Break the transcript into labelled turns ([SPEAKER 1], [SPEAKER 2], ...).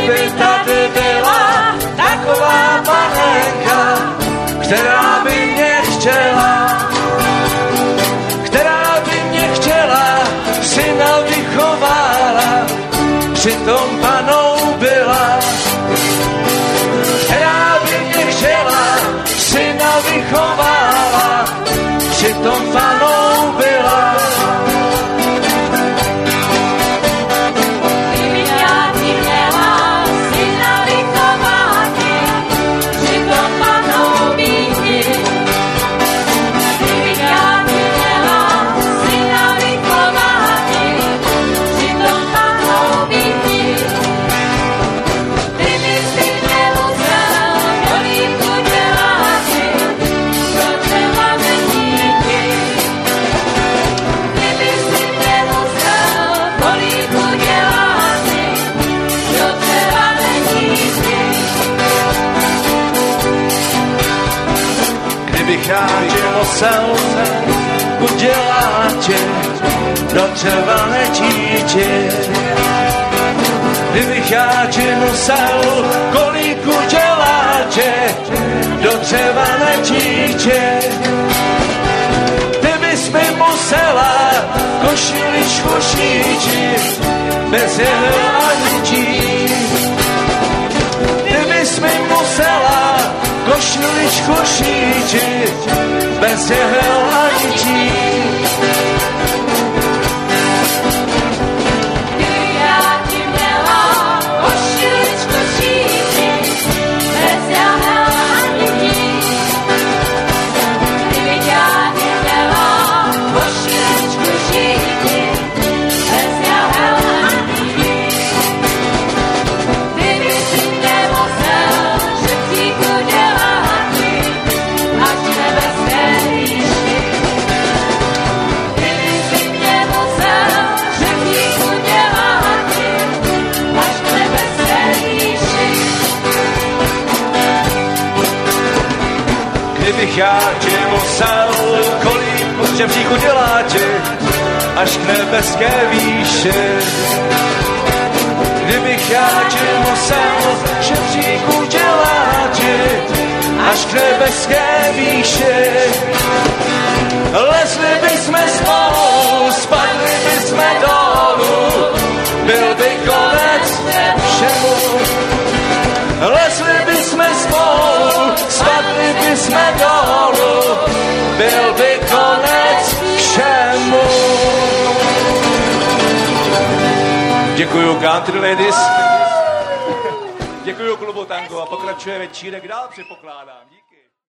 [SPEAKER 1] Kdyby tady byla taková panenka, která by mě chtěla, syna vychovala, přitom panou byla, která by mě chtěla, syna vychovala, přitom panou byla.
[SPEAKER 2] Kdybych já ti měla syna vychovat, přitom panou býti. Kdybych já ti měla syna vychovat, přitom panou býti. Kdybych si nemusel kolíku dělat, to třeba neníti. Kdybych si nemusel kolíku dělat, to třeba neníti.
[SPEAKER 1] Kdybych já tě musel udělat tě do třeba netíti. Kdybych já tě musel kolíku dělat tě do třeba netíti. Ty bys mi musela košiličku šíčit bez jehel a nití. Ty bys mi musela košiličku šíčit bez jehel a nití.
[SPEAKER 2] Kdybych já ti měla košiličku šíčit bez jahel a nití. Kdybych já ti měla košiličku šíčit bez jahel a nití. Kdybych si nemusel šepříku dělat až nebeské výši. Kdybych si nemusel šepříku dělat až nebeské výši.
[SPEAKER 1] Kdybych já tě musel kolíku žebříku dělat až k nebeské výši. Kdybych já tě musel žebříku dělat až k nebeské výši. Lezli bychom spolu, spadli bychom dolů, byl by konec všemu. Lezli bychom spolu, spadli bychom dolů, byl by konec všemu. Děkuju Country Ladies, děkuju klubu Tango a pokračuje večírek dál, předpokládám.